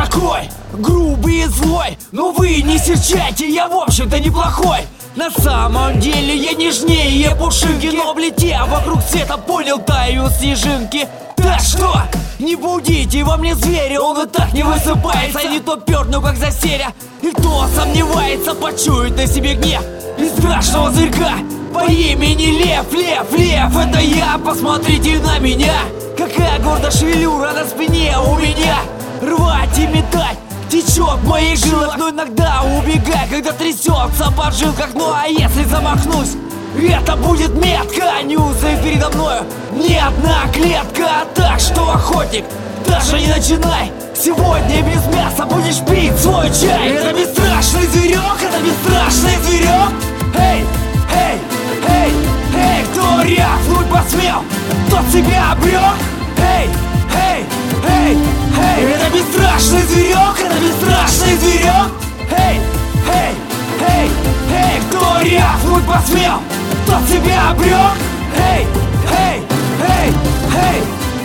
такой грубый и злой, но вы не серчайте, я в общем-то неплохой. На самом деле я нежнее пушинки, но облетев вокруг света понял, таю снежинки. Так что не будите во мне зверя, он и так не высыпается, не то перну как засеря. И кто сомневается, почует на себе гнев и страшного зверька по имени Лев. Лев, Лев, это я, посмотрите на меня, какая гордая шевелюра на спине у меня. Рвать и метать течет в моих жилах, но иногда убегай, когда трясется по жилках. Ну а если замахнусь, это будет метка, не узай передо мною ни одна клетка. Так что, охотник, даже не начинай, сегодня без мяса будешь пить свой чай. Это бесстрашный зверек, это бесстрашный зверек. Эй, эй, эй, эй, кто рявкнуть посмел, тот себя обрек. Эй, эй, эй, эй, это бесстрашный зверек, это бесстрашный зверек. Эй, эй, эй, эй, кто рявкнуть посмел, тот себя обрек. Эй, эй, эй, эй,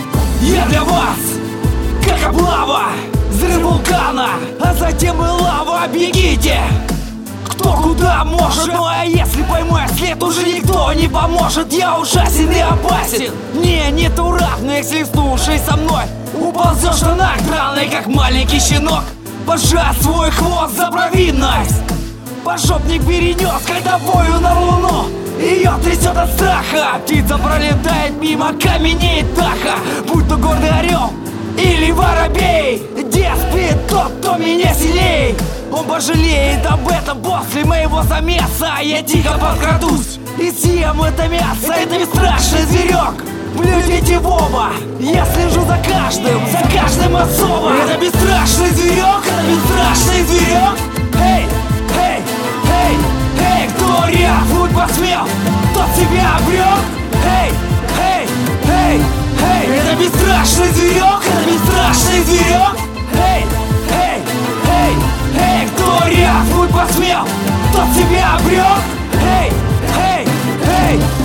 я для вас как облава, взрыв вулкана, а затем и лава. Бегите, кто куда может, ну а если поймаю след, уже никто не поможет. Я ужасен и опасен, мне нету равных, если слушай со мной. Уползешь на ног драный, как маленький щенок, пожать свой хвост за провинность. Пожопник перенес, когда бою на луну, ее трясет от страха. Птица пролетает мимо, каменеет даха, будь то гордый орел или воробей. Где спит тот, кто меня сильней, он пожалеет об этом после моего замеса. Я тихо подкрадусь и съем это мясо. Это бесстрашный зверек, глядите в оба, я слежу за каждым особо. Это бесстрашный зверек, это бесстрашный зверек. Эй, эй, эй, эй, кто рявкнуть посмел, тот себя обрек. Эй, эй, эй, эй, это бесстрашный зверек, это бесстрашный зверек. Эй, эй, эй, эй, кто рявкнуть посмел, тот себя обрек. Эй, эй, эй,